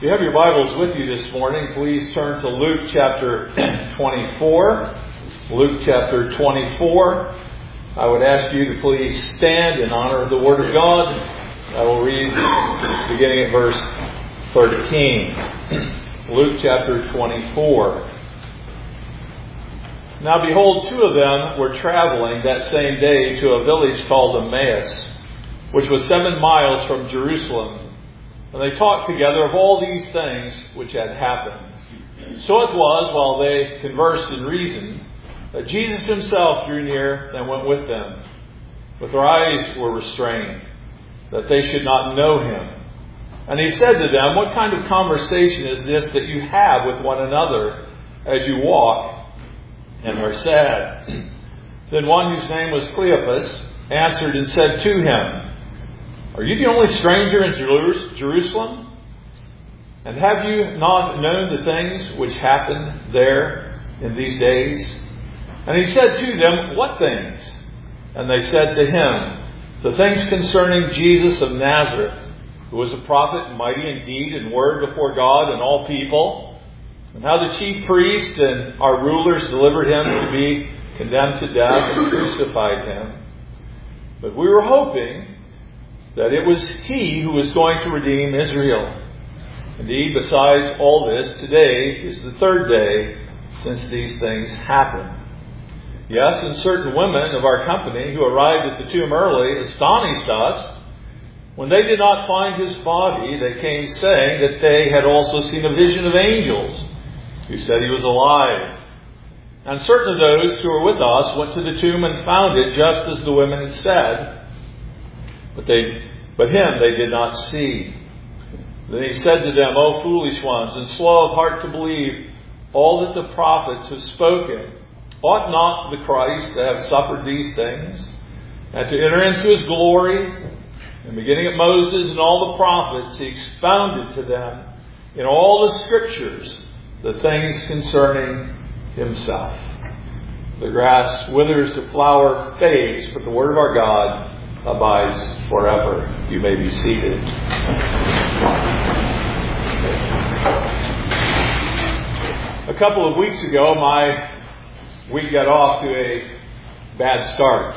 If you have your Bibles with you this morning, please turn to Luke chapter 24. Luke chapter 24. I would ask you to please stand in honor of the Word of God. I will read beginning at verse 13. Luke chapter 24. Now behold, two of them were traveling that same day to a village called Emmaus, which was 7 miles from Jerusalem. And they talked together of all these things which had happened. So it was, while they conversed and reasoned, that Jesus himself drew near and went with them. But their eyes were restrained, that they should not know him. And he said to them, "What kind of conversation is this that you have with one another as you walk and are sad?" Then one, whose name was Cleopas, answered and said to him, "Are you the only stranger in Jerusalem? And have you not known the things which happened there in these days?" And he said to them, "What things?" And they said to him, "The things concerning Jesus of Nazareth, who was a prophet, mighty in deed and word before God and all people, and how the chief priest and our rulers delivered him to be condemned to death and crucified him. But we were hoping that it was he who was going to redeem Israel. Indeed, besides all this, today is the 3rd day since these things happened. Yes, and certain women of our company who arrived at the tomb early astonished us. When they did not find his body, they came saying that they had also seen a vision of angels who said he was alive. And certain of those who were with us went to the tomb and found it just as the women had said. But him they did not see. Then he said to them, "O foolish ones, and slow of heart to believe all that the prophets have spoken. Ought not the Christ to have suffered these things, and to enter into his glory?" And beginning at Moses and all the prophets, he expounded to them in all the scriptures the things concerning himself. The grass withers, the flower fades, but the word of our God abides forever. You may be seated. A couple of weeks ago, my week got off to a bad start.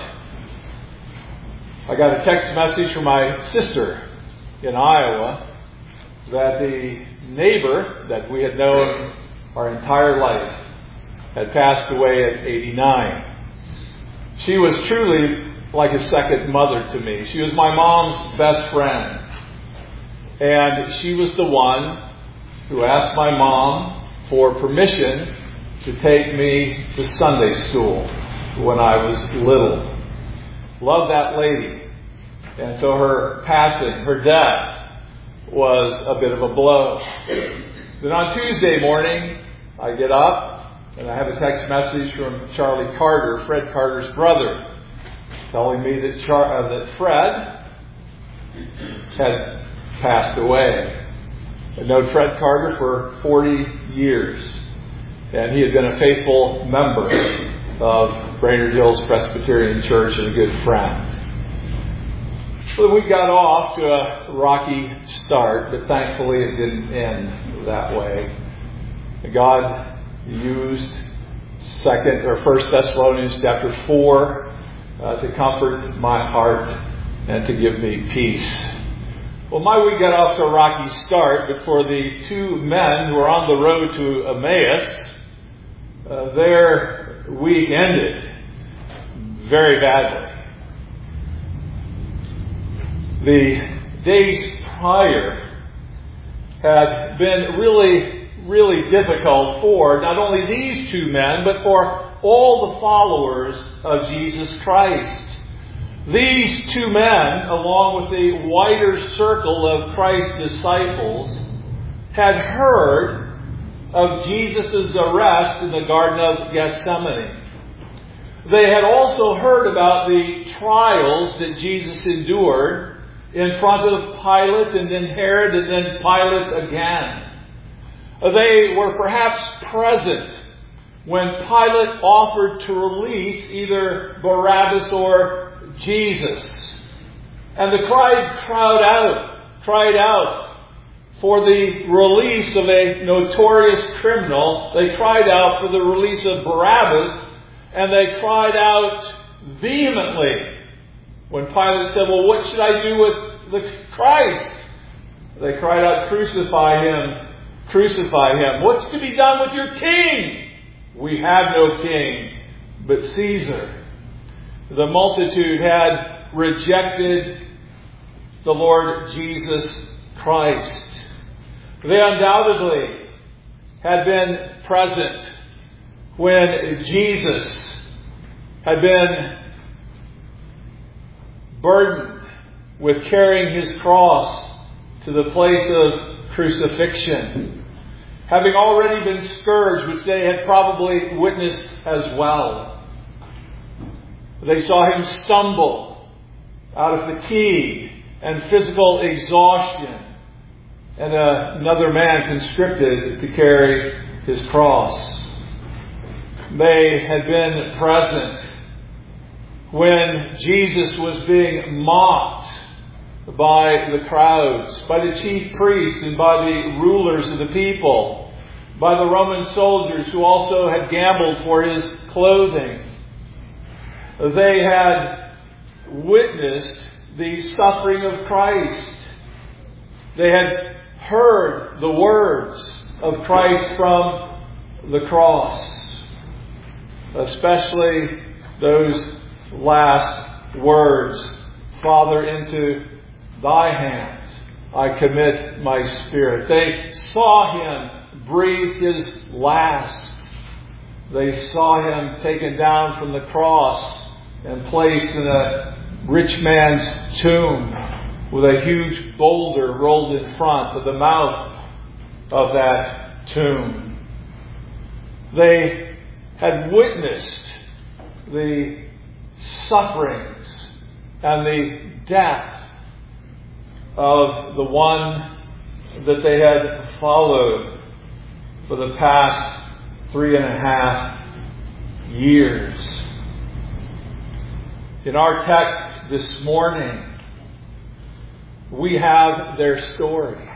I got a text message from my sister in Iowa that the neighbor that we had known our entire life had passed away at 89. She was truly like a second mother to me. She was my mom's best friend. And she was the one who asked my mom for permission to take me to Sunday school when I was little. Loved that lady. And so her passing, her death, was a bit of a blow. Then on Tuesday morning, I get up and I have a text message from Charlie Carter, Fred Carter's brother, telling me that Fred had passed away. I'd known Fred Carter for 40 years, and he had been a faithful member of Brainerd Hills Presbyterian Church and a good friend. So we got off to a rocky start, but thankfully it didn't end that way. God used 1 Thessalonians chapter 4 to comfort my heart and to give me peace. Well, my week got off to a rocky start, but for the two men who were on the road to Emmaus, their week ended very badly. The days prior had been really difficult for not only these two men, but for all the followers of Jesus Christ. These two men, along with the wider circle of Christ's disciples, had heard of Jesus' arrest in the Garden of Gethsemane. They had also heard about the trials that Jesus endured in front of Pilate and then Herod and then Pilate again. They were perhaps present when Pilate offered to release either Barabbas or Jesus. And the crowd cried out, for the release of a notorious criminal. They cried out for the release of Barabbas, and they cried out vehemently when Pilate said, well, what should I do with the Christ? They cried out, crucify him, crucify him. What's to be done with your king? We have no king but Caesar. The multitude had rejected the Lord Jesus Christ. They undoubtedly had been present when Jesus had been burdened with carrying his cross to the place of crucifixion, having already been scourged, which they had probably witnessed as well. They saw him stumble out of fatigue and physical exhaustion, and another man conscripted to carry his cross. They had been present when Jesus was being mocked by the crowds, by the chief priests and by the rulers of the people, by the Roman soldiers who also had gambled for his clothing. They had witnessed the suffering of Christ. They had heard the words of Christ from the cross, especially those last words, Father, into thy hands I commit my spirit. They saw him breathe his last. They saw him taken down from the cross and placed in a rich man's tomb with a huge boulder rolled in front of the mouth of that tomb. They had witnessed the sufferings and the death of the one that they had followed for the past 3.5 years. In our text this morning, we have their story.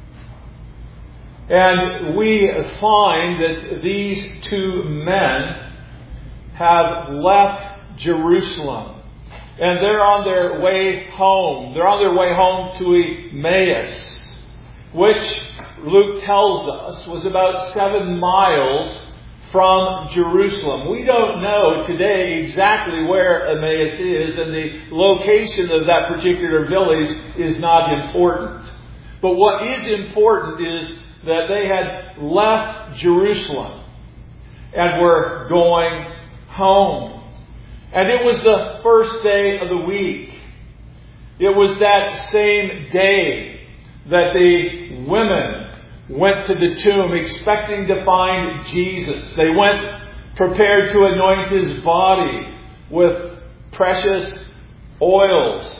And we find that these two men have left Jerusalem. And they're on their way home. They're on their way home to Emmaus, which Luke tells us was about 7 miles from Jerusalem. We don't know today exactly where Emmaus is, and the location of that particular village is not important. But what is important is that they had left Jerusalem and were going home. And it was the first day of the week. It was that same day that the women went to the tomb expecting to find Jesus. They went prepared to anoint his body with precious oils.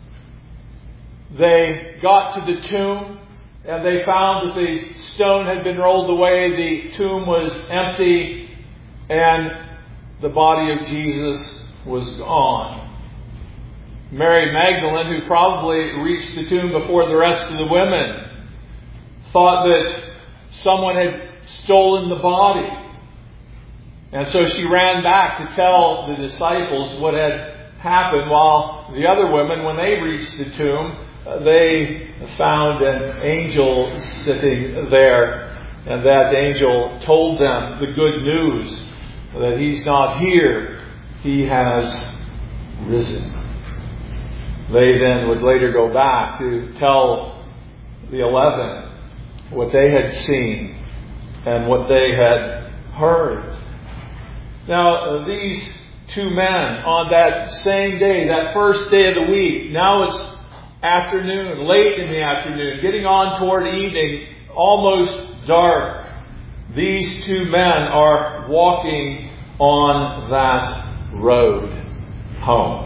They got to the tomb and they found that the stone had been rolled away. The tomb was empty and the body of Jesus was gone. Mary Magdalene, who probably reached the tomb before the rest of the women, thought that someone had stolen the body. And so she ran back to tell the disciples what had happened, while the other women, when they reached the tomb, they found an angel sitting there. And that angel told them the good news that he's not here. He has risen. They then would later go back to tell the 11 what they had seen and what they had heard. Now, these two men on that same day, that first day of the week, now it's afternoon, late in the afternoon, getting on toward evening, almost dark. These two men are walking on that road home.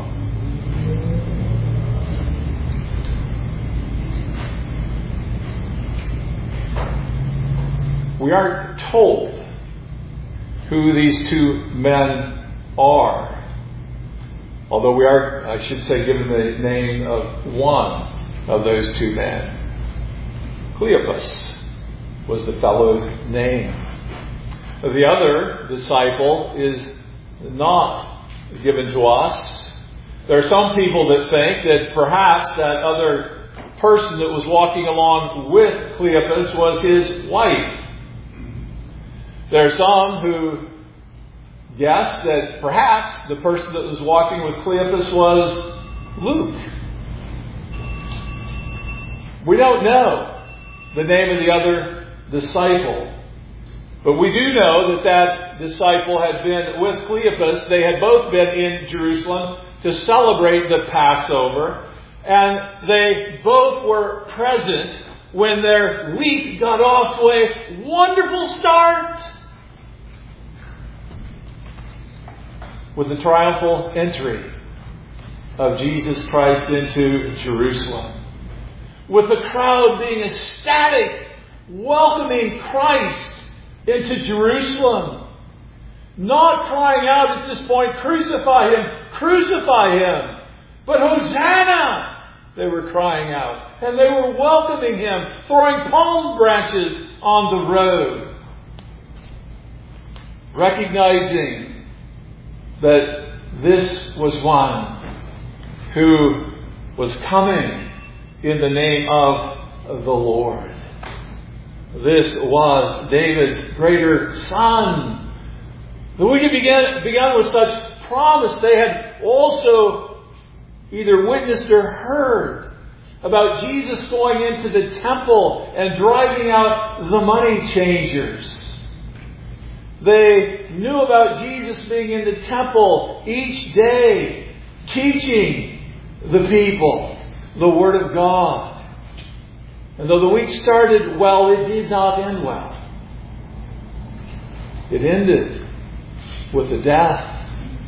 We aren't told who these two men are, although we are, I should say, given the name of one of those two men, Cleopas was the fellow's name. The other disciple is not given to us. There are some people that think that perhaps that other person that was walking along with Cleopas was his wife. There are some who guess that perhaps the person that was walking with Cleopas was Luke. We don't know the name of the other disciple. But we do know that that disciple had been with Cleopas. They had both been in Jerusalem to celebrate the Passover. And they both were present when their week got off to a wonderful start with the triumphal entry of Jesus Christ into Jerusalem. With the crowd being ecstatic, welcoming Christ into Jerusalem. Not crying out at this point, crucify Him, crucify Him. But Hosanna, they were crying out. And they were welcoming Him, throwing palm branches on the road. Recognizing that this was one who was coming in the name of the Lord. This was David's greater son. The week began with such promise. They had also either witnessed or heard about Jesus going into the temple and driving out the money changers. They knew about Jesus being in the temple each day, teaching the people the Word of God. And though the week started well, it did not end well. It ended with the death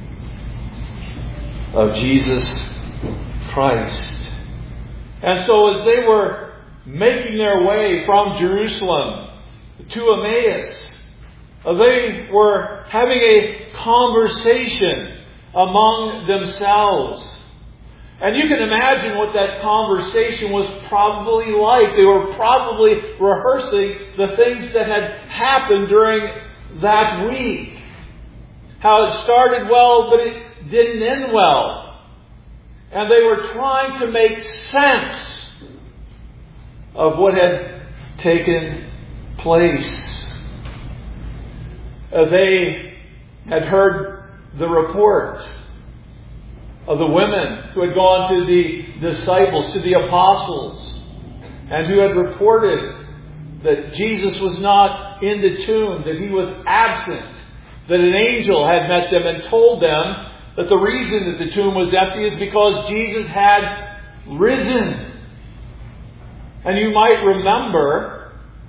of Jesus Christ. And so as they were making their way from Jerusalem to Emmaus, they were having a conversation among themselves. And you can imagine what that conversation was probably like. They were probably rehearsing the things that had happened during that week. How it started well, but it didn't end well. And they were trying to make sense of what had taken place. They had heard the report of the women who had gone to the disciples, to the apostles, and who had reported that Jesus was not in the tomb, that He was absent, that an angel had met them and told them that the reason that the tomb was empty is because Jesus had risen. And you might remember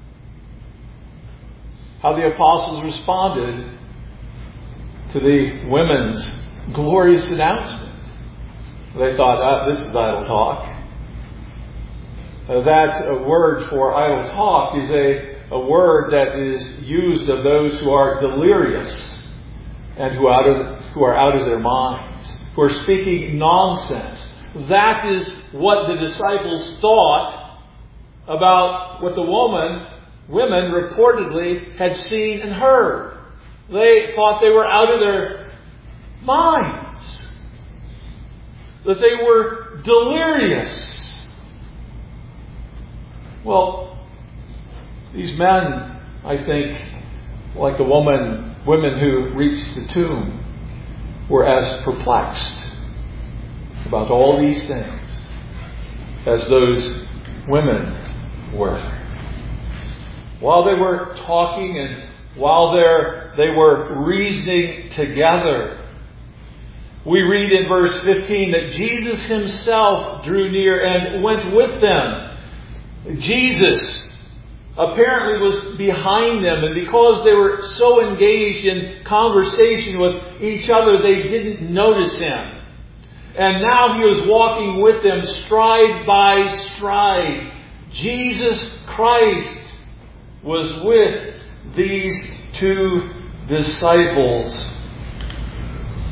how the apostles responded to the women's glorious announcement. They thought, this is idle talk. That word for idle talk is a word that is used of those who are delirious and who are out of their minds, who are speaking nonsense. That is what the disciples thought about what the women reportedly had seen and heard. They thought they were out of their minds. That they were delirious. Well, these men, I think, like the women who reached the tomb, were as perplexed about all these things as those women were. While they were talking and while they were reasoning together, we read in verse 15 that Jesus Himself drew near and went with them. Jesus apparently was behind them, and because they were so engaged in conversation with each other, they didn't notice Him. And now He was walking with them stride by stride. Jesus Christ was with these two disciples.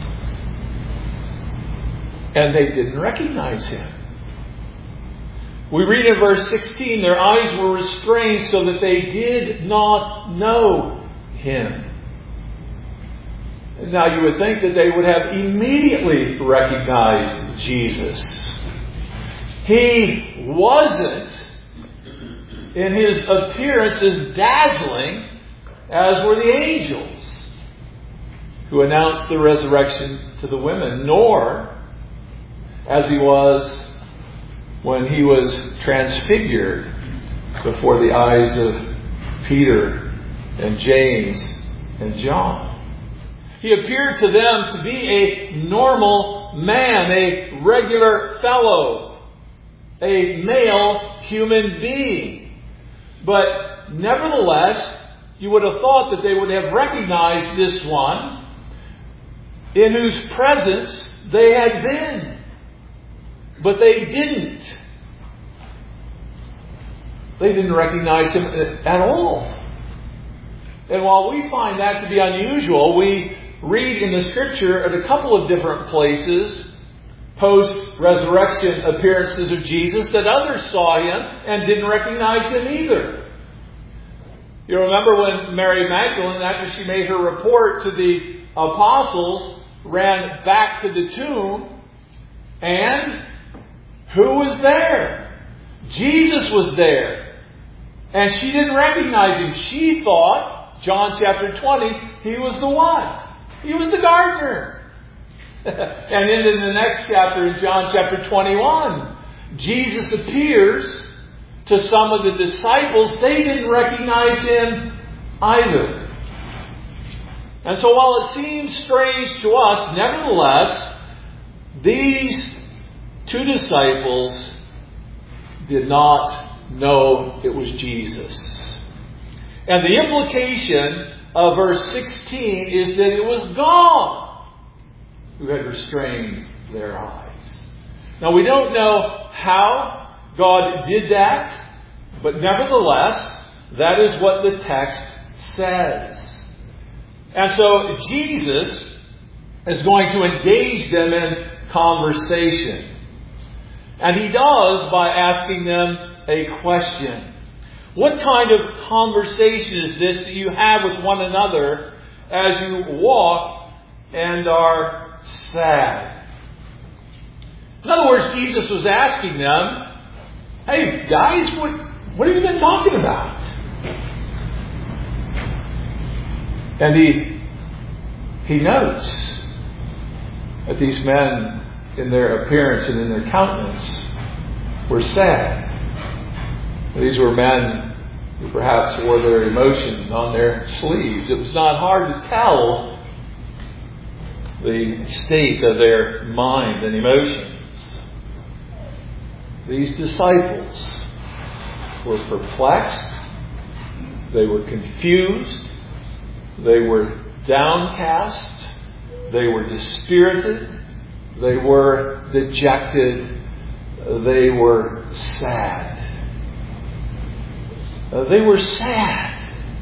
And they didn't recognize Him. We read in verse 16, their eyes were restrained so that they did not know Him. And now you would think that they would have immediately recognized Jesus. He wasn't, in His appearance, as dazzling as were the angels who announced the resurrection to the women, nor as He was when He was transfigured before the eyes of Peter and James and John. He appeared to them to be a normal man, a regular fellow, a male human being. But nevertheless, you would have thought that they would have recognized this one in whose presence they had been. But they didn't. They didn't recognize Him at all. And while we find that to be unusual, we read in the Scripture at a couple of different places, post-resurrection appearances of Jesus, that others saw Him and didn't recognize Him either. You remember when Mary Magdalene, after she made her report to the apostles, ran back to the tomb, and who was there? Jesus was there. And she didn't recognize Him. She thought, John chapter 20, He was the what? He was the gardener. And then in the next chapter, in John chapter 21, Jesus appears to some of the disciples. They didn't recognize Him either. And so while it seems strange to us, nevertheless, these two disciples did not know it was Jesus. And the implication of verse 16 is that it was God who had restrained their eyes. Now we don't know how God did that, but nevertheless, that is what the text says. And so Jesus is going to engage them in conversation. And He does by asking them a question. What kind of conversation is this that you have with one another as you walk and are sad? In other words, Jesus was asking them, hey guys, what have you been talking about? And he notes that these men, in their appearance and in their countenance, were sad. These were men who perhaps wore their emotions on their sleeves. It was not hard to tell the state of their mind and emotions. These disciples were perplexed. They were confused. They were downcast. They were dispirited. They were dejected. They were sad. They were sad.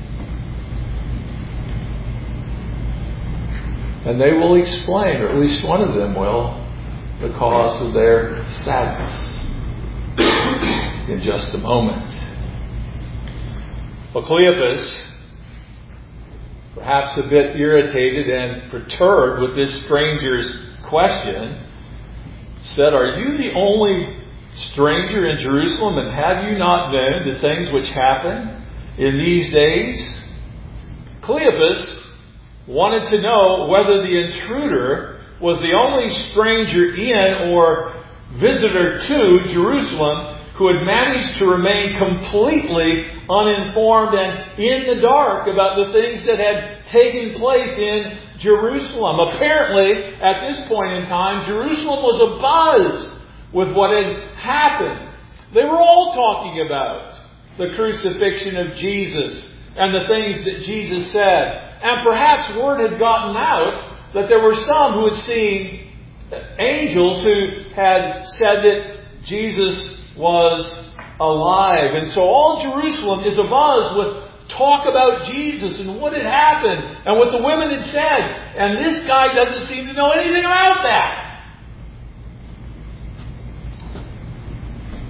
And they will explain, or at least one of them will, the cause of their sadness in just a moment. Well, Cleopas, perhaps a bit irritated and perturbed with this stranger's question, said, "Are you the only stranger in Jerusalem, and have you not known the things which happen in these days?" Cleopas wanted to know whether the intruder was the only stranger in or visitor to Jerusalem who had managed to remain completely uninformed and in the dark about the things that had taken place in Jerusalem. Apparently, at this point in time, Jerusalem was abuzz with what had happened. They were all talking about the crucifixion of Jesus and the things that Jesus said. And perhaps word had gotten out that there were some who had seen angels who had said that Jesus was alive. And so all Jerusalem is abuzz with talk about Jesus and what had happened and what the women had said. And this guy doesn't seem to know anything about that.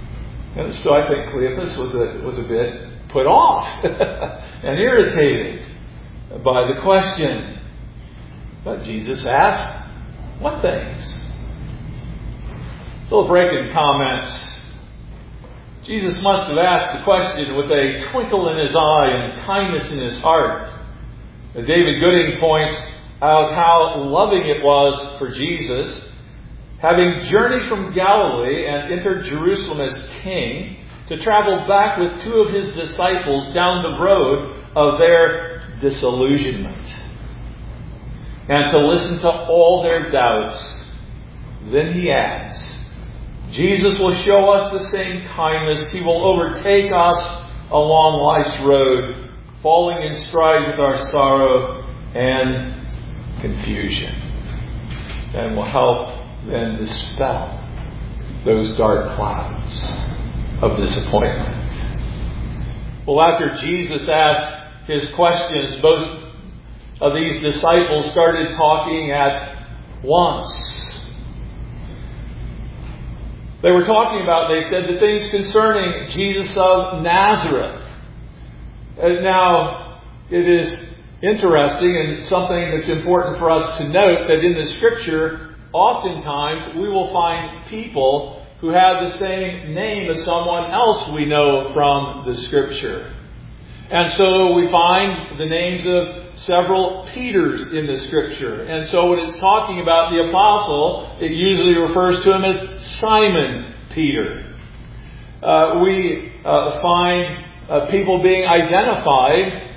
And so I think Cleopas was a bit put off and irritated by the question. But Jesus asked, what things? Philip Rankin comments, Jesus must have asked the question with a twinkle in his eye and kindness in his heart. David Gooding points out how loving it was for Jesus, having journeyed from Galilee and entered Jerusalem as king, to travel back with two of his disciples down the road of their disillusionment, and to listen to all their doubts. Then he adds, Jesus will show us the same kindness. He will overtake us along life's road, falling in stride with our sorrow and confusion, and will help then dispel those dark clouds of disappointment. Well, after Jesus asked his questions, both of these disciples started talking at once. They were talking about, they said, the things concerning Jesus of Nazareth. Now, it is interesting and something that's important for us to note that in the Scripture, oftentimes we will find people who have the same name as someone else we know from the Scripture. And so we find the names of several Peters in the Scripture. And so when it's talking about the apostle, it usually refers to him as Simon Peter. We find people being identified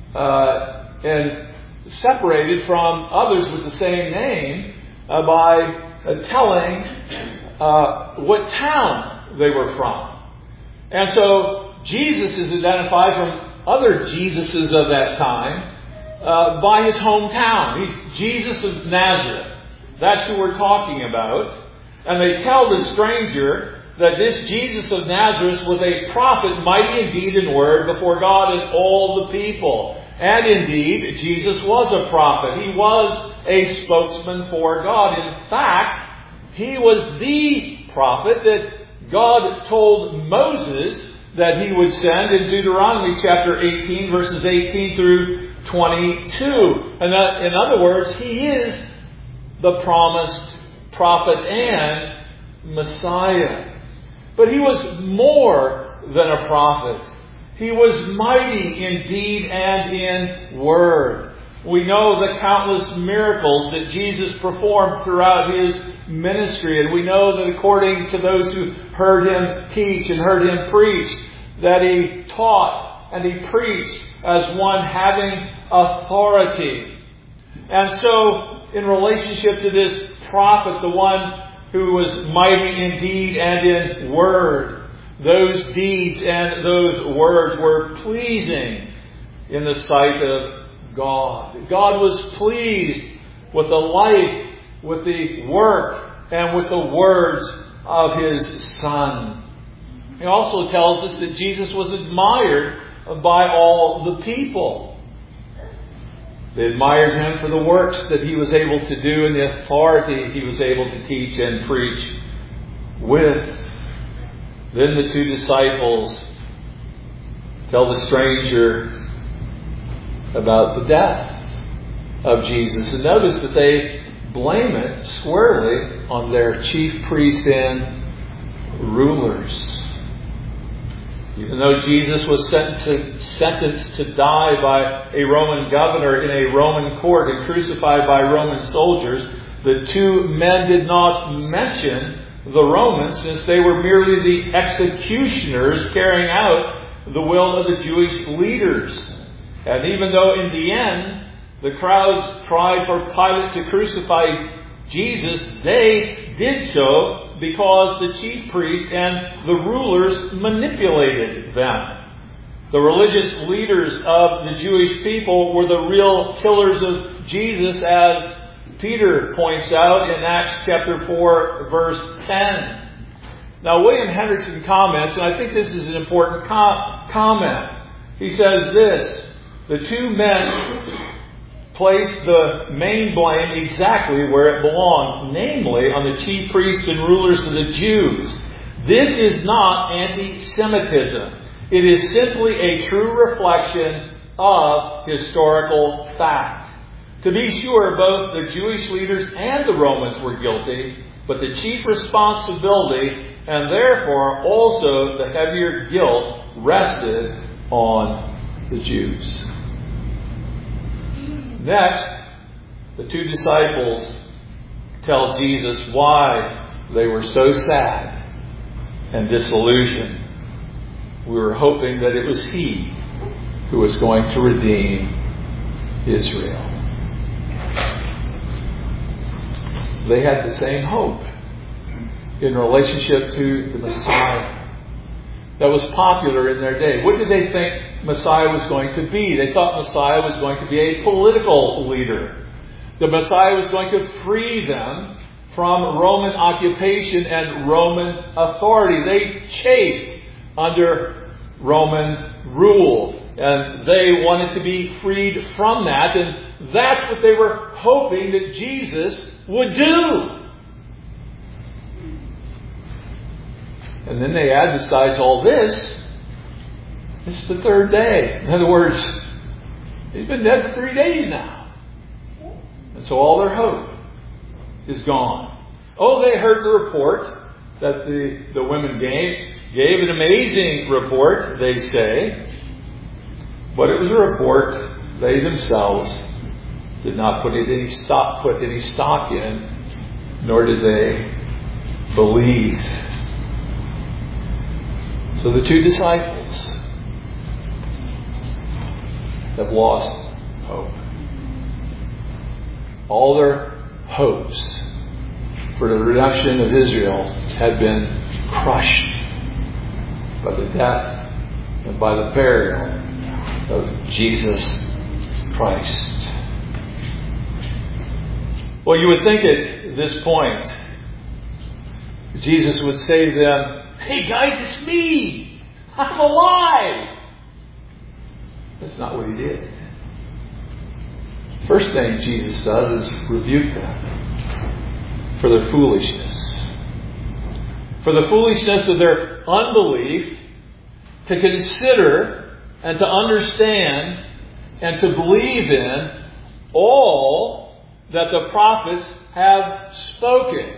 and separated from others with the same name by telling what town they were from. And so Jesus is identified from other Jesuses of that time by his hometown. He's Jesus of Nazareth. That's who we're talking about. And they tell the stranger that this Jesus of Nazareth was a prophet, mighty in deed and word before God and all the people. And indeed, Jesus was a prophet. He was a spokesman for God. In fact, he was the prophet that God told Moses that he would send in Deuteronomy chapter 18, verses 18 through 22. And in other words, he is the promised prophet and Messiah. But he was more than a prophet. He was mighty in deed and in word. We know the countless miracles that Jesus performed throughout his ministry. And we know that according to those who heard him teach and heard him preach, that he taught and he preached as one having authority. And so, in relationship to this prophet, the one who was mighty in deed and in word, those deeds and those words were pleasing in the sight of God. God was pleased with the life, with the work, and with the words of his Son. It also tells us that Jesus was admired by all the people. They admired him for the works that he was able to do and the authority he was able to teach and preach with. Then the two disciples tell the stranger about the death of Jesus. And notice that they blame it squarely on their chief priests and rulers. Even though Jesus was sentenced to die by a Roman governor in a Roman court and crucified by Roman soldiers, the two men did not mention the Romans, since they were merely the executioners carrying out the will of the Jewish leaders. And even though in the end the crowds cried for Pilate to crucify Jesus, they did so because the chief priests and the rulers manipulated them. The religious leaders of the Jewish people were the real killers of Jesus, as Peter points out in Acts chapter 4, verse 10. Now, William Hendrickson comments, and I think this is an important comment. He says this: the two men placed the main blame exactly where it belonged, namely on the chief priests and rulers of the Jews. This is not anti-Semitism. It is simply a true reflection of historical fact. To be sure, both the Jewish leaders and the Romans were guilty, but the chief responsibility, and therefore also the heavier guilt, rested on the Jews. Next, the two disciples tell Jesus why they were so sad and disillusioned. We were hoping that it was He who was going to redeem Israel. They had the same hope in relationship to the Messiah that was popular in their day. What did they think Messiah was going to be? They thought Messiah was going to be a political leader. The Messiah was going to free them from Roman occupation and Roman authority. They chafed under Roman rule, and they wanted to be freed from that, and that's what they were hoping that Jesus would do. And then they add, besides all this, it's the third day. In other words, He's been dead for 3 days now. And so all their hope is gone. Oh, they heard the report that the women gave an amazing report, they say. But it was a report they themselves did not put any stock in, nor did they believe. So the two disciples have lost hope. All their hopes for the redemption of Israel had been crushed by the death and by the burial of Jesus Christ. Well, you would think at this point Jesus would say to them, "Hey guys, it's me! I'm alive!" That's not what He did. First thing Jesus does is rebuke them for their foolishness. For the foolishness of their unbelief to consider and to understand and to believe in all that the prophets have spoken.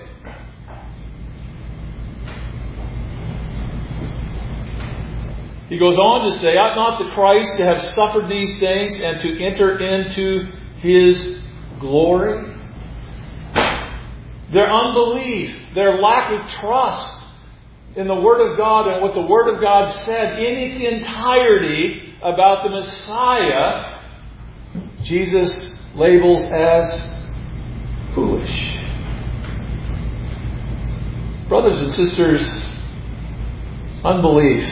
He goes on to say, "Ought not the Christ to have suffered these things and to enter into His glory?" Their unbelief, their lack of trust in the Word of God and what the Word of God said in its entirety about the Messiah, Jesus labels as foolish. Brothers and sisters, unbelief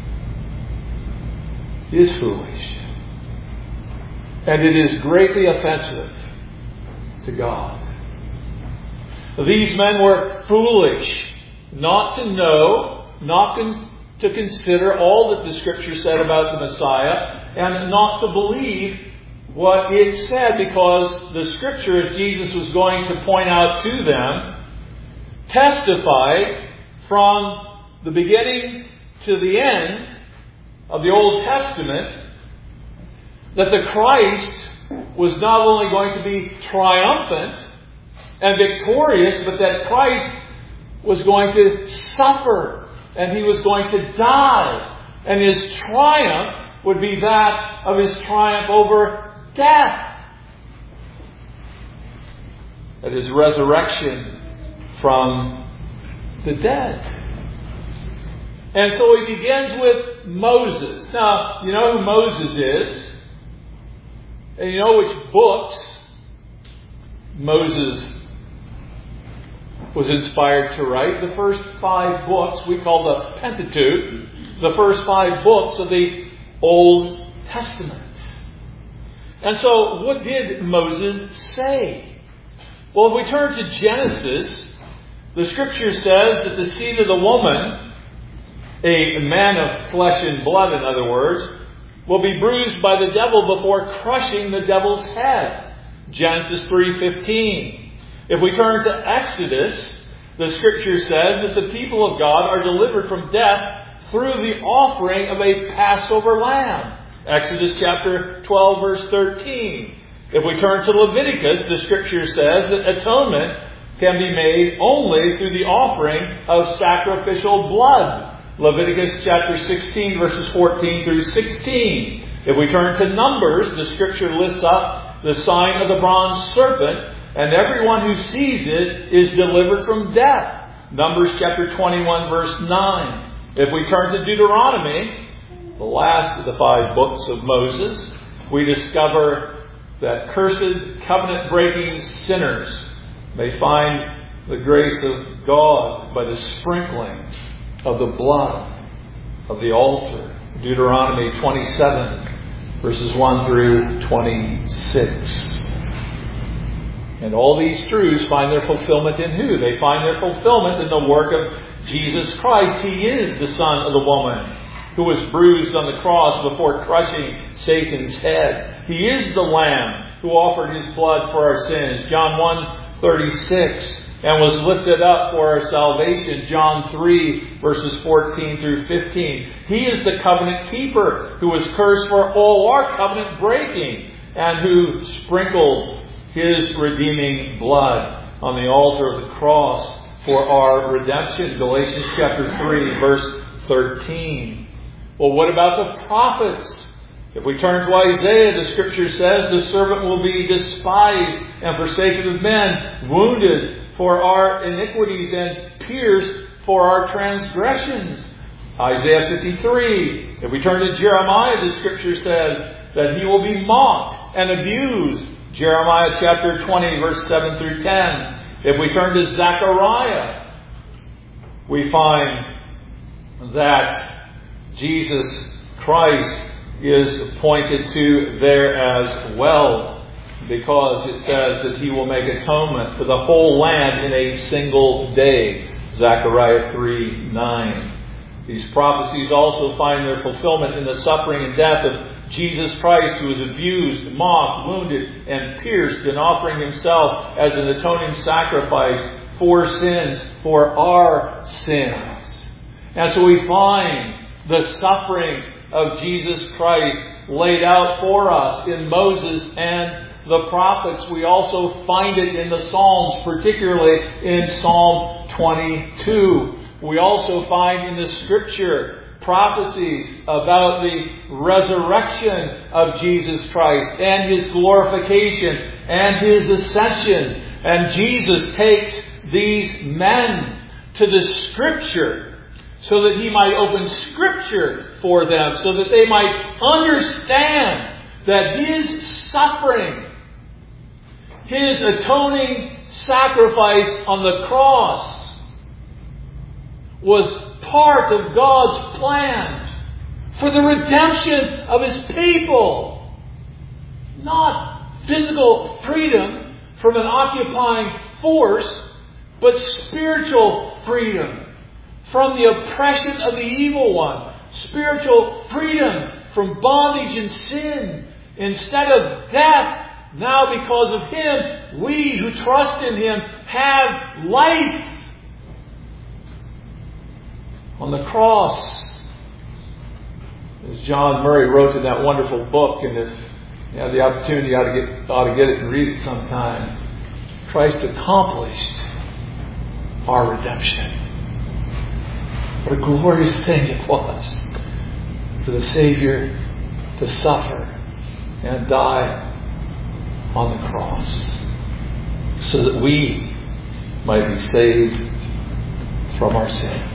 is foolish. And it is greatly offensive to God. These men were foolish not to know, not to consider all that the Scripture said about the Messiah, and not to believe what it said, because the Scripture, as Jesus was going to point out to them, testified from the beginning to the end of the Old Testament that the Christ was not only going to be triumphant and victorious, but that Christ was going to suffer and He was going to die, and His triumph would be that of His triumph over death, at His resurrection from the dead. And so He begins with Moses. Now, you know who Moses is. And you know which books Moses was inspired to write. The first 5 books we call the Pentateuch. The first 5 books of the Old Testament. And so what did Moses say? Well, if we turn to Genesis, the Scripture says that the seed of the woman, a man of flesh and blood, in other words, will be bruised by the devil before crushing the devil's head. Genesis 3:15. If we turn to Exodus, The Scripture says that the people of God are delivered from death through the offering of a Passover lamb. Exodus chapter 12, verse 13. If we turn to Leviticus, the Scripture says that atonement can be made only through the offering of sacrificial blood. Leviticus chapter 16, verses 14 through 16. If we turn to Numbers, the Scripture lists up the sign of the bronze serpent, and everyone who sees it is delivered from death. Numbers chapter 21, verse 9. If we turn to Deuteronomy, the last of the 5 books of Moses, we discover that cursed, covenant-breaking sinners may find the grace of God by the sprinkling of the blood of the altar. Deuteronomy 27, verses 1 through 26. And all these truths find their fulfillment in who? They find their fulfillment in the work of Jesus Christ. He is the Son of the woman who was bruised on the cross before crushing Satan's head. He is the Lamb who offered His blood for our sins. John 1:36. And was lifted up for our salvation. John 3, verses 14 through 15. He is the covenant keeper who was cursed for all our covenant breaking and who sprinkled His redeeming blood on the altar of the cross for our redemption. Galatians chapter 3, verse 13. Well, what about the prophets? If we turn to Isaiah, the Scripture says, the servant will be despised and forsaken of men, wounded for our iniquities and pierced for our transgressions. Isaiah 53. If we turn to Jeremiah, the Scripture says that he will be mocked and abused. Jeremiah chapter 20, verse 7 through 10. If we turn to Zechariah, we find that Jesus Christ is pointed to there as well, because it says that He will make atonement for the whole land in a single day. Zechariah 3:9. These prophecies also find their fulfillment in the suffering and death of Jesus Christ, who was abused, mocked, wounded, and pierced in offering Himself as an atoning sacrifice for sins, for our sins. And so we find the suffering of Jesus Christ laid out for us in Moses and the prophets. We also find it in the Psalms, particularly in Psalm 22. We also find in the Scripture prophecies about the resurrection of Jesus Christ and His glorification and His ascension. And Jesus takes these men to the Scripture so that He might open Scripture for them, so that they might understand that His suffering, His atoning sacrifice on the cross, was part of God's plan for the redemption of His people. Not physical freedom from an occupying force, but spiritual freedom from the oppression of the evil one. Spiritual freedom from bondage and sin. Instead of death, now because of Him, we who trust in Him have life. On the cross, as John Murray wrote in that wonderful book, and if you have the opportunity, you ought to get it and read it sometime, Christ accomplished our redemption. What a glorious thing it was for the Savior to suffer and die on the cross so that we might be saved from our sins.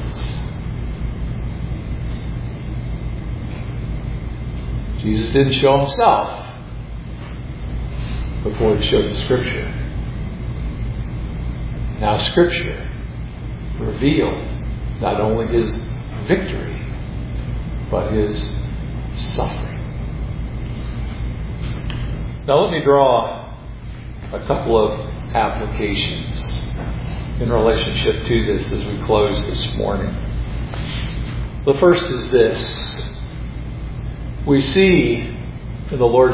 Jesus didn't show Himself before He showed the Scripture. Now Scripture revealed not only His victory, but His suffering. Now let me draw a couple of applications in relationship to this as we close this morning. The first is this. We see in the Lord's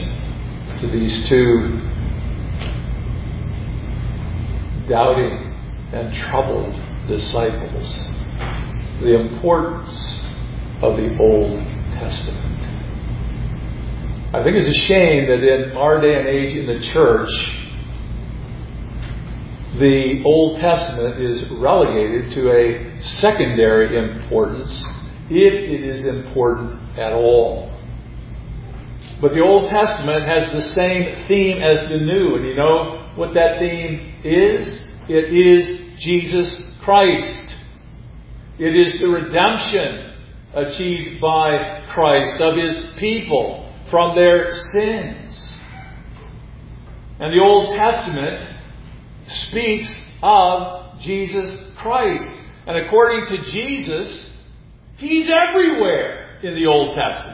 explanation to these two doubting and troubled disciples. The importance of the Old Testament. I think it's a shame that in our day and age in the church, the Old Testament is relegated to a secondary importance, if it is important at all. But the Old Testament has the same theme as the New. And you know what that theme is? It is Jesus Christ. It is the redemption achieved by Christ of His people from their sins. And the Old Testament speaks of Jesus Christ. And according to Jesus, He's everywhere in the Old Testament.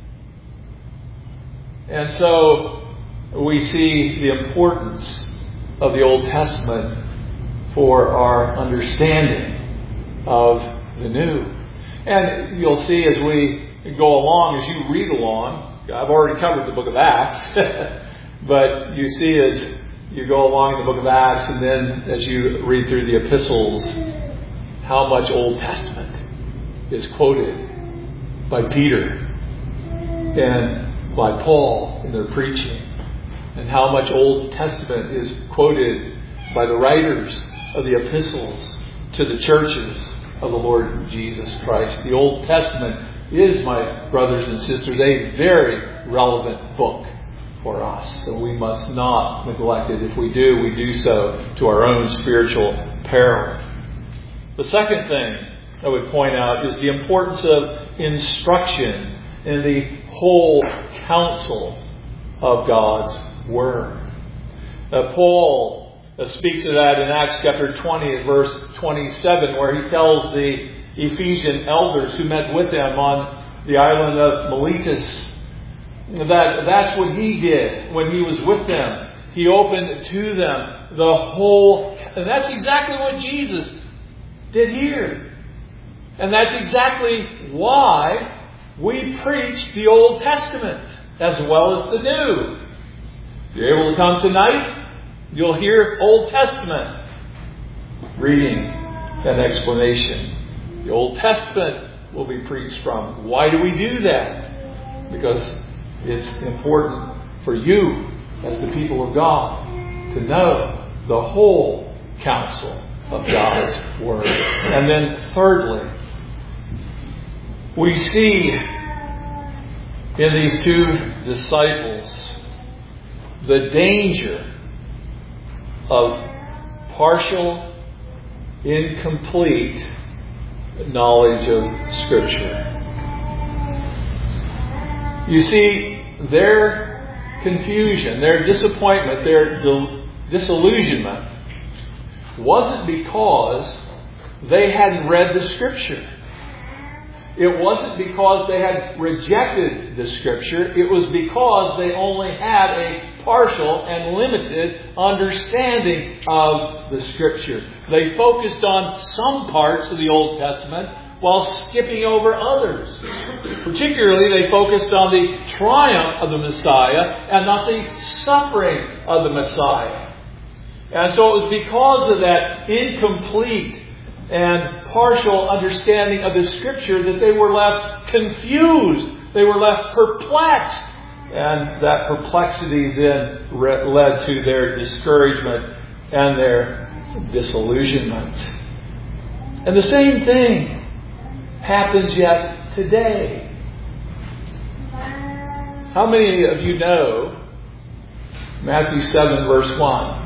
And so we see the importance of the Old Testament for our understanding of the New. And you'll see as we go along, as you read along, I've already covered the book of Acts, but you see as you go along in the book of Acts and then as you read through the epistles, how much Old Testament is quoted by Peter and by Paul in their preaching, and how much Old Testament is quoted by the writers of the epistles to the churches of the Lord Jesus Christ. The Old Testament is, my brothers and sisters, a very relevant book for us. So we must not neglect it. If we do so to our own spiritual peril. The second thing I would point out is the importance of instruction in the whole counsel of God's Word. Paul speaks of that in Acts chapter 20 and verse 27, where he tells the Ephesian elders who met with him on the island of Miletus that's what he did when he was with them. He opened to them the whole, and that's exactly what Jesus did here. And that's exactly why we preach the Old Testament as well as the New. If you're able to come tonight, you'll hear Old Testament reading and explanation. The Old Testament will be preached from. Why do we do that? Because it's important for you as the people of God to know the whole counsel of God's Word. And then thirdly, we see in these two disciples the danger of partial, incomplete knowledge of Scripture. You see, their confusion, their disappointment, their disillusionment wasn't because they hadn't read the Scripture. It wasn't because they had rejected the Scripture. It was because they only had a partial and limited understanding of the Scripture. They focused on some parts of the Old Testament while skipping over others. Particularly, they focused on the triumph of the Messiah and not the suffering of the Messiah. And so it was because of that incomplete and partial understanding of the Scripture that they were left confused. They were left perplexed. And that perplexity then led to their discouragement and their disillusionment. And the same thing happens yet today. How many of you know Matthew 7 verse 1?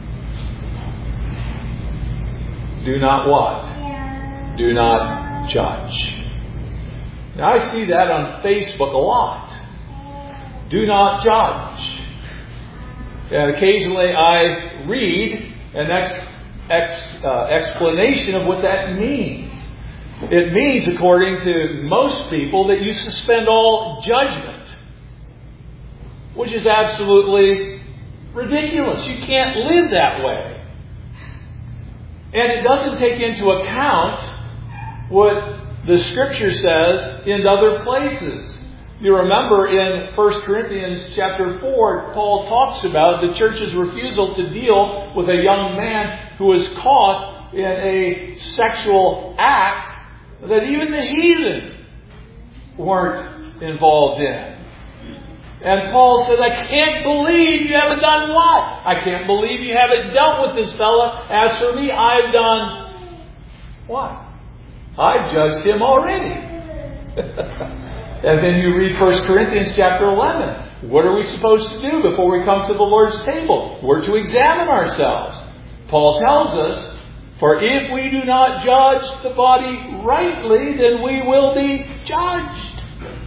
Do not what? Do not judge. Now I see that on Facebook a lot. Do not judge. And occasionally I read an explanation of what that means. It means, according to most people, that you suspend all judgment, which is absolutely ridiculous. You can't live that way. And it doesn't take into account what the Scripture says in other places. You remember in 1 Corinthians chapter 4, Paul talks about the church's refusal to deal with a young man who was caught in a sexual act that even the heathen weren't involved in. And Paul said, I can't believe you haven't done what? I can't believe you haven't dealt with this fella. As for me, I've done what? I've judged him already. And then you read 1 Corinthians chapter 11. What are we supposed to do before we come to the Lord's table? We're to examine ourselves. Paul tells us, for if we do not judge the body rightly, then we will be judged.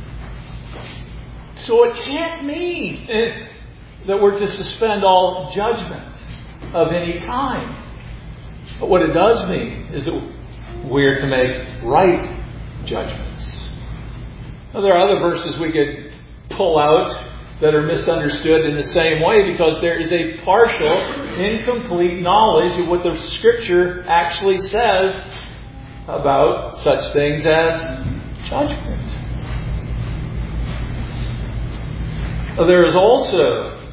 So it can't mean that we're to suspend all judgment of any kind. But what it does mean is that we're to make right judgments. Now, there are other verses we could pull out that are misunderstood in the same way because there is a partial, incomplete knowledge of what the Scripture actually says about such things as judgment. Now, there is also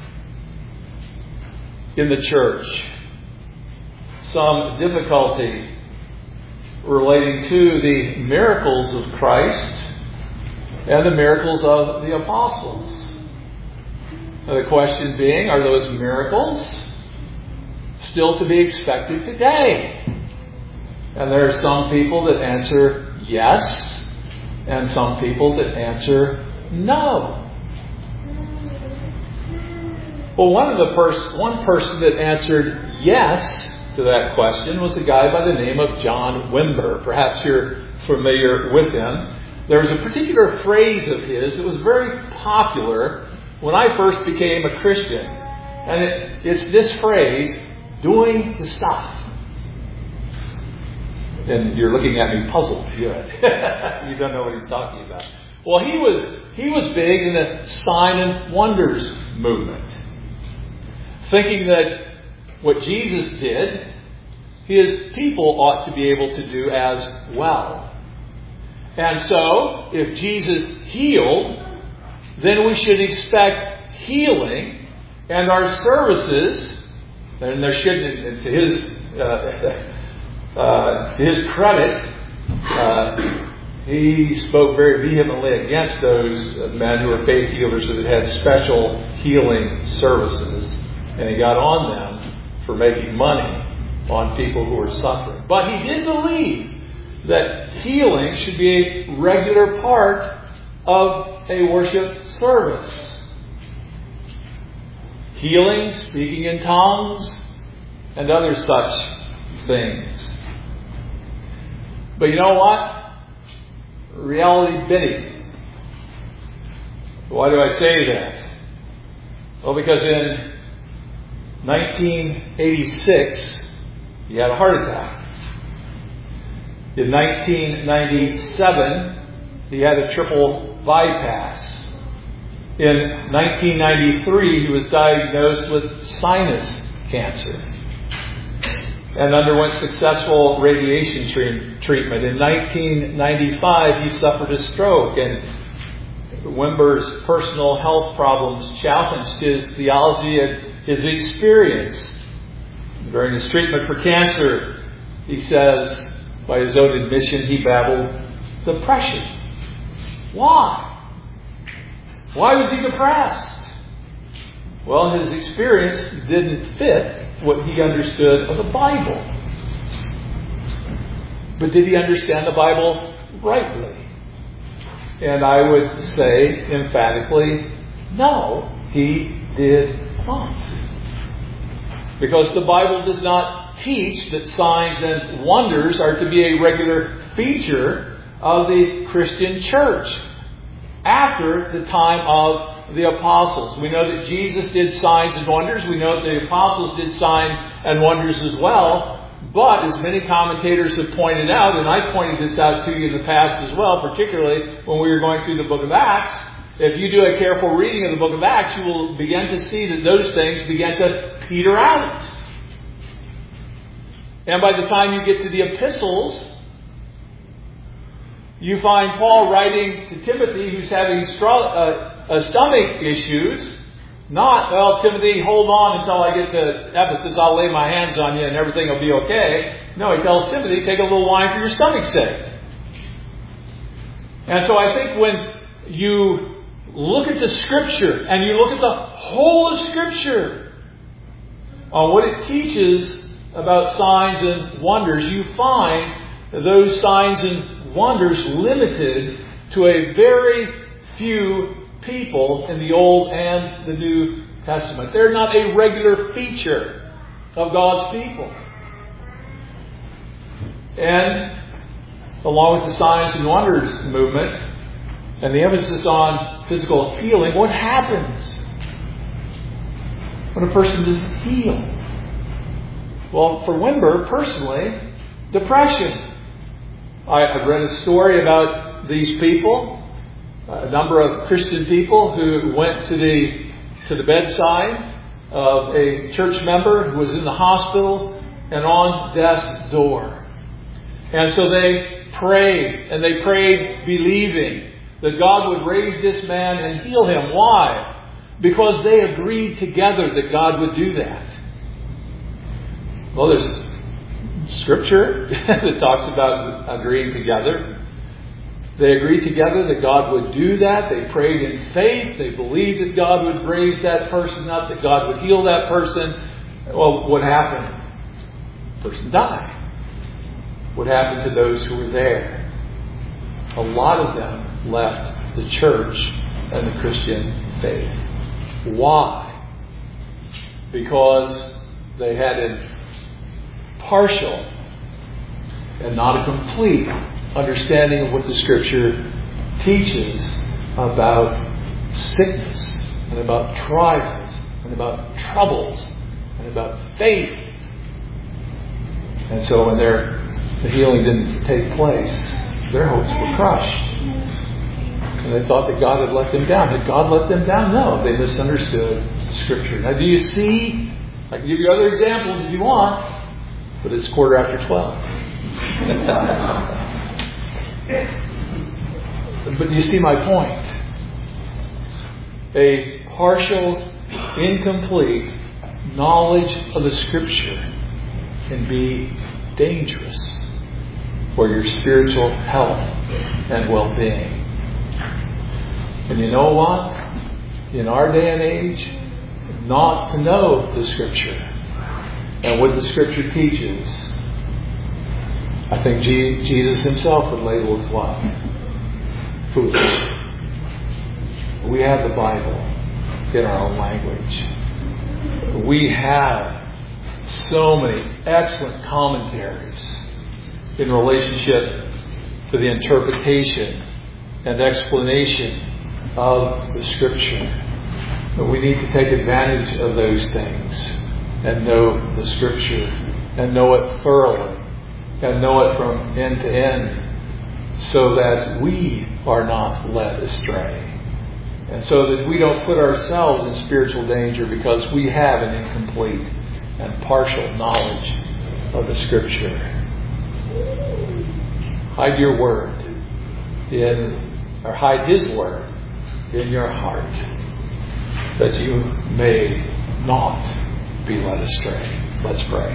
in the church some difficulty relating to the miracles of Christ and the miracles of the apostles. Now, the question being, are those miracles still to be expected today? And there are some people that answer yes, and some people that answer no. Well, one person that answered yes to that question was a guy by the name of John Wimber. Perhaps you're familiar with him. There was a particular phrase of his that was very popular when I first became a Christian. And it's this phrase, doing the stuff. And you're looking at me puzzled. You don't know what he's talking about. Well, he was big in the sign and wonders movement. Thinking that what Jesus did, his people ought to be able to do as well. And so, if Jesus healed, then we should expect healing, and our services, and there shouldn't, to his credit, he spoke very vehemently against those men who were faith healers that had special healing services, and he got on them for making money on people who were suffering. But he did believe that healing should be a regular part of a worship service. Healing, speaking in tongues, and other such things. But you know what? Reality bidding. Why do I say that? Well, because in 1986, he had a heart attack. In 1997, he had a triple bypass. In 1993, he was diagnosed with sinus cancer and underwent successful radiation treatment. In 1995, he suffered a stroke, and Wimber's personal health problems challenged his theology and his experience. During his treatment for cancer, he says, by his own admission, he battled depression. Why? Why was he depressed? Well, his experience didn't fit what he understood of the Bible. But did he understand the Bible rightly? And I would say emphatically, no, he did not. Because the Bible does not teach that signs and wonders are to be a regular feature of the Christian church after the time of the apostles. We know that Jesus did signs and wonders. We know that the apostles did signs and wonders as well. But as many commentators have pointed out, and I pointed this out to you in the past as well, particularly when we were going through the book of Acts, if you do a careful reading of the book of Acts, you will begin to see that those things begin to peter out. And by the time you get to the epistles, You find Paul writing to Timothy, who's having stomach issues. Not, well, Timothy, hold on until I get to Ephesus. I'll lay my hands on you and everything will be okay. No, he tells Timothy, take a little wine for your stomach's sake. And so I think when you look at the Scripture and you look at the whole of Scripture on what it teaches about signs and wonders, you find those signs and wonders limited to a very few people in the Old and the New Testament. They're not a regular feature of God's people. And along with the signs and wonders movement and the emphasis on physical healing, what happens when a person is healed? Well, for Wimber, personally, depression. I've read a story about these people, a number of Christian people who went to the bedside of a church member who was in the hospital and on death's door. And so they prayed, and they prayed believing that God would raise this man and heal him. Why? Because they agreed together that God would do that. Well, there's Scripture that talks about agreeing together. They agreed together that God would do that. They prayed in faith. They believed that God would raise that person up, that God would heal that person. Well, what happened? The person died. What happened to those who were there? A lot of them left the church and the Christian faith. Why? Because they had a partial and not a complete understanding of what the Scripture teaches about sickness and about trials and about troubles and about faith. And so when the healing didn't take place, their hopes were crushed. And they thought that God had let them down. Had God let them down? No, they misunderstood Scripture. Now, do you see? I can give you other examples if you want, but it's 12:15. But you see my point. A partial, incomplete knowledge of the Scripture can be dangerous for your spiritual health and well-being. And you know what? In our day and age, not to know the Scripture and what the Scripture teaches, I think Jesus himself would label as what? Foolish. We have the Bible in our own language. We have so many excellent commentaries in relationship to the interpretation and explanation of the Scripture. But we need to take advantage of those things and know the Scripture and know it thoroughly and know it from end to end so that we are not led astray. And so that we don't put ourselves in spiritual danger because we have an incomplete and partial knowledge of the Scripture. Hide your word hide His word in your heart, that you may not be led astray. Let's pray.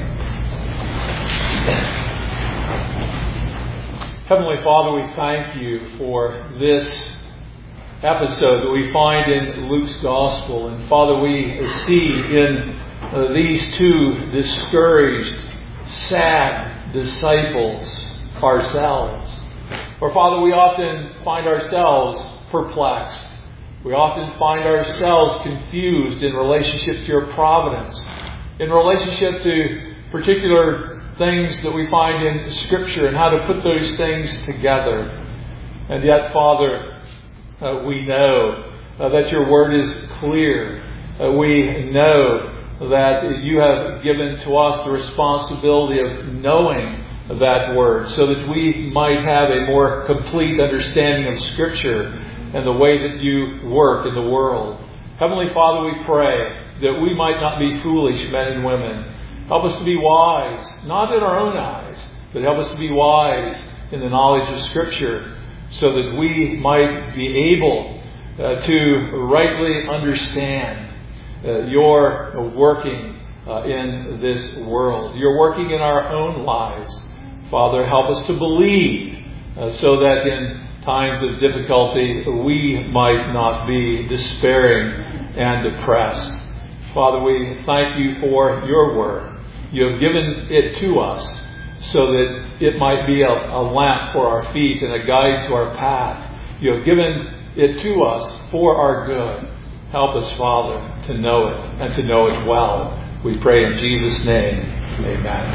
Heavenly Father, we thank you for this episode that we find in Luke's Gospel. And Father, we see in these two discouraged, sad disciples ourselves. Or Father, we often find ourselves perplexed. We often find ourselves confused in relationship to your providence, in relationship to particular things that we find in Scripture and how to put those things together. And yet, Father, we know that your word is clear. We know that you have given to us the responsibility of knowing that word so that we might have a more complete understanding of Scripture and the way that you work in the world. Heavenly Father, we pray that we might not be foolish men and women. Help us to be wise, not in our own eyes, but help us to be wise in the knowledge of Scripture. so that we might be able to rightly understand your working in this world. You're working in our own lives. Father, help us to believe so that in times of difficulty we might not be despairing and depressed. Father, we thank you for your word. You have given it to us so that it might be a lamp for our feet and a guide to our path. You have given it to us for our good. Help us, Father, to know it and to know it well. We pray in Jesus' name. Amen.